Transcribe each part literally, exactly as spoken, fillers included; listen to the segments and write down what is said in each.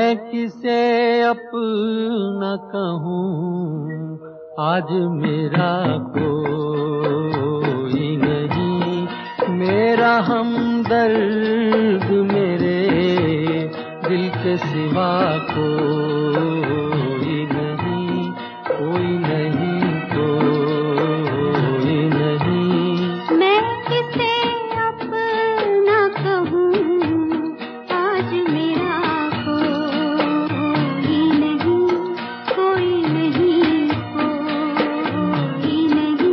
मैं किसे अपना कहूँ, आज मेरा कोई नहीं, मेरा हमदर्द मेरे दिल के सिवा कोई नहीं, कोई नहीं, कोई नहीं। मैं किसे अपना कहूँ, आज मेरा कोई नहीं, कोई नहीं, कोई नहीं।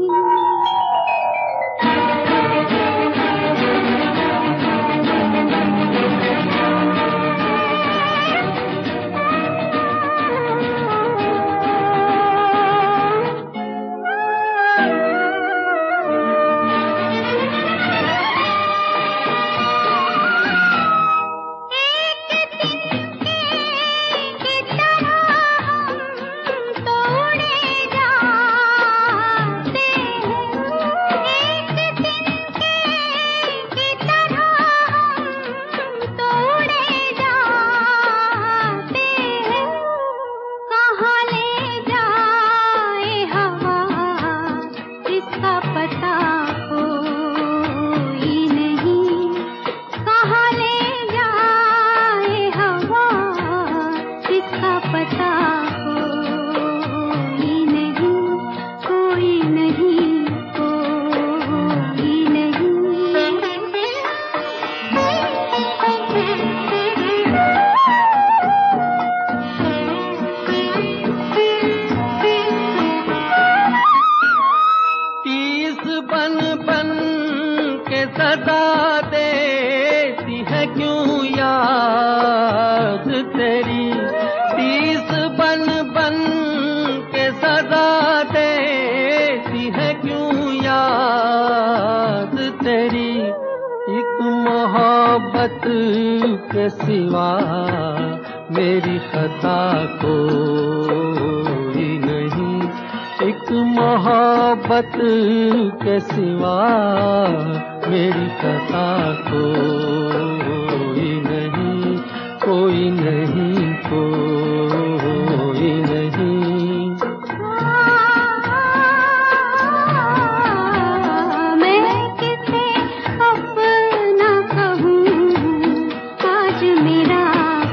बन बन के सदा देती है क्यों याद तेरी, तीस बन बन के सदा देती है क्यों याद तेरी। एक मोहब्बत के सिवा मेरी खता कोई नहीं, एक मोहब्बत के सिवा मेरी खता कोई नहीं, कोई नहीं, कोई नहीं। मैं किसे अपना कहूँ, आज मेरा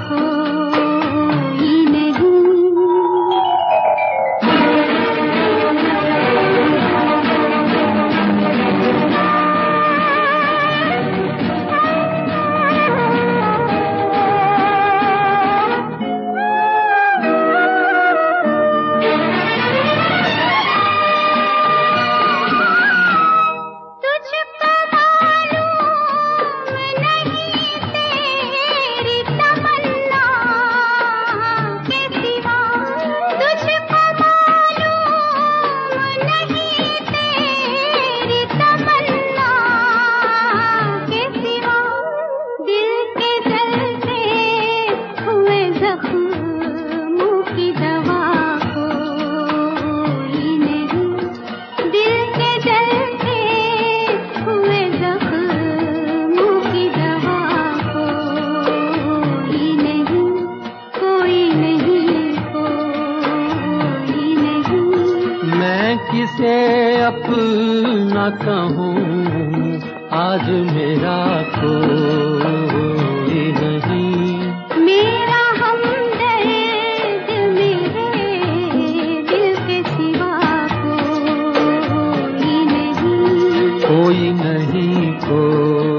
कोई नहीं। किसे अपना कहूँ, आज मेरा कोई नहीं, मेरा हमदर्द मेरे दिल के सिवा कोई नहीं, कोई नहीं, कोई